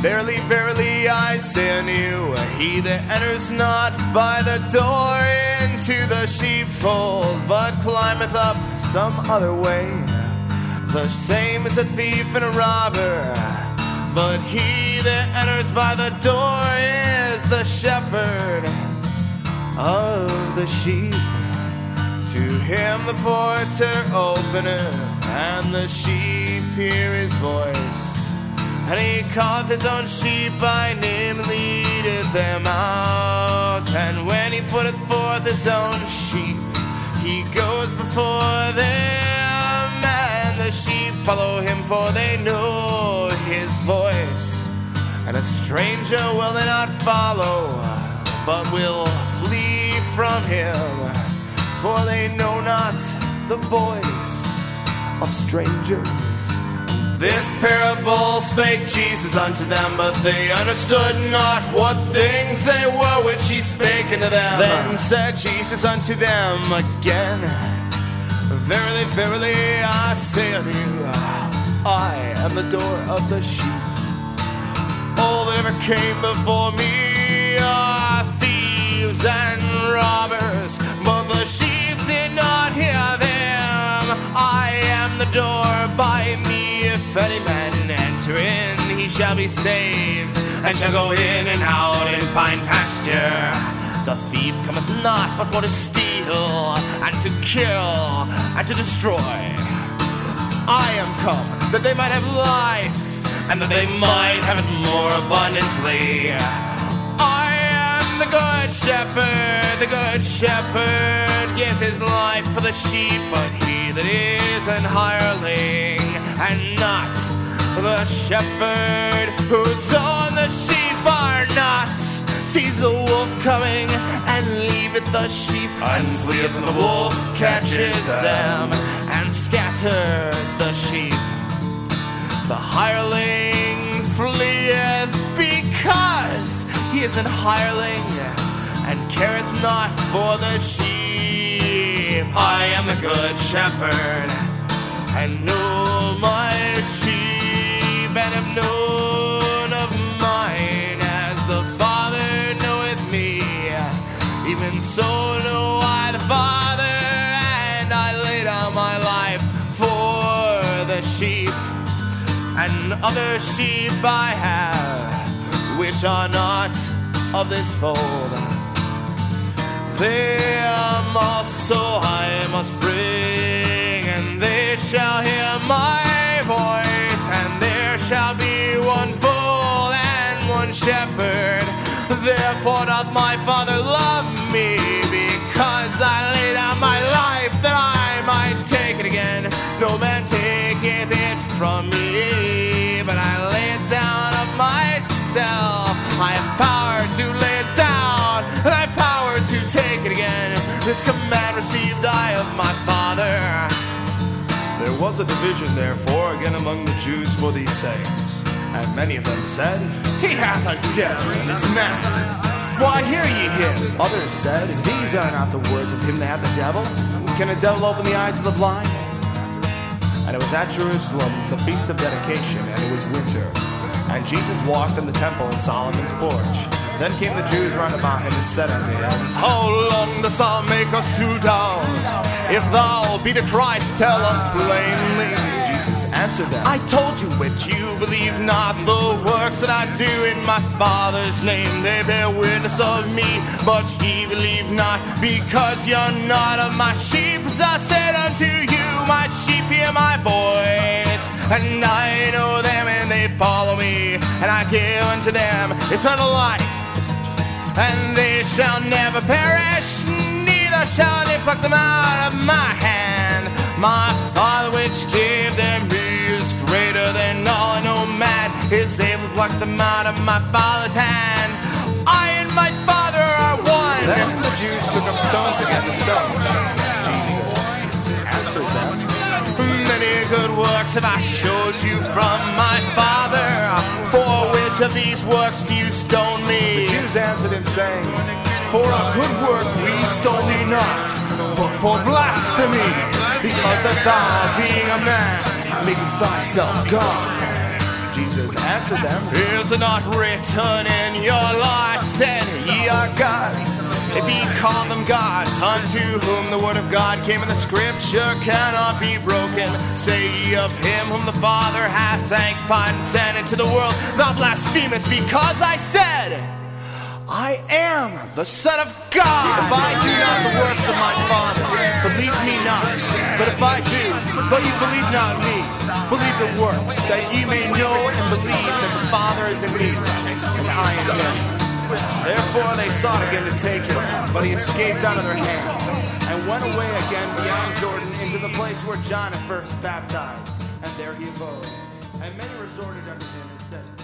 Verily, verily, I say unto you, he that enters not by the door into the sheepfold, but climbeth up some other way, the same is a thief and a robber. But he that enters by the door is the shepherd of the sheep. To him the porter openeth, and the sheep hear his voice. And he calleth his own sheep by name, and leadeth them out. And when he putteth forth his own sheep, he goes before them, and the sheep follow him, for they know his voice. And a stranger will they not follow, but will flee from him, for they know not the voice of strangers. This parable spake Jesus unto them, but they understood not what things they were which he spake unto them. Then said Jesus unto them again, verily, verily, I say unto you, I am the door of the sheep. All that ever came before me are thieves and robbers, but the sheep did not hear them. I am the door, by me if any man enter in, he shall be saved, and shall go in and out and find pasture. The thief cometh not but for to steal, and to kill, and to destroy. I am come that they might have life, and that they might have it more abundantly. I am the good shepherd gives his life for the sheep, but he that is an hireling, and not the shepherd whose own the sheep are not, sees the wolf coming, and leaveth the sheep, and fleeth, and the wolf catches them, and scatters the sheep. The hireling fleeth because he is an hireling, and careth not for the sheep. I am the good shepherd, and know my sheep, and am known of mine, as the Father knoweth me. Even so know I the Father, and I lay down my life for the sheep. And other sheep I have, which are not of this fold. Them also I must bring, and they shall hear my voice, and there shall be one fold and one shepherd. Therefore doth my Father love me, because I lay down my life that I might take it again. No man taketh it from me, but I lay it down of myself. I have power to lay it down, and I have power to take it again. This command received I of my Father. There was a division, therefore, again among the Jews for these sayings. And many of them said, He hath a devil in his mouth. Why hear ye him? Others said, These are not the words of him that hath the devil. Can a devil open the eyes of the blind? And it was at Jerusalem, the feast of dedication, and it was winter. And Jesus walked in the temple in Solomon's porch. Then came the Jews round about him and said unto him, How long dost thou make us to doubt? If thou be the Christ, tell us plainly. Jesus answered them, I told you, but you believe not. The works that I do in my Father's name, they bear witness of me. But ye believe not, because you're not of my sheep. As I said unto you, my sheep hear my voice, and I know them, and they follow me. And I give unto them eternal life, and they shall never perish, neither shall they pluck them out of my hand. My Father which gave them me is greater than all, and no man is able to pluck them out of my Father's hand. I and my Father are one. Then the Jews took up stones against the stone. Jesus answered them, Many good works have I showed you from my Father. For which of these works do you stone me? The Jews answered him, saying, For a good work we stone thee not, but for blasphemy, because that thou, being a man, makest thyself God. Jesus answered them, Is it not written in your law, said ye are gods? If ye call them gods, unto whom the word of God came, and the scripture cannot be broken, say ye of him whom the Father hath sanctified and sent into the world, thou blasphemest, because I said, I am the Son of God. If I do not the works of my Father, believe me not. But if I do, though you believe not me, believe the works, that ye may know and believe that the Father is in me, and I in him. Therefore they sought again to take him, but he escaped out of their hand, and went away again beyond Jordan into the place where John had first baptized, and there he abode. And many resorted unto him and said,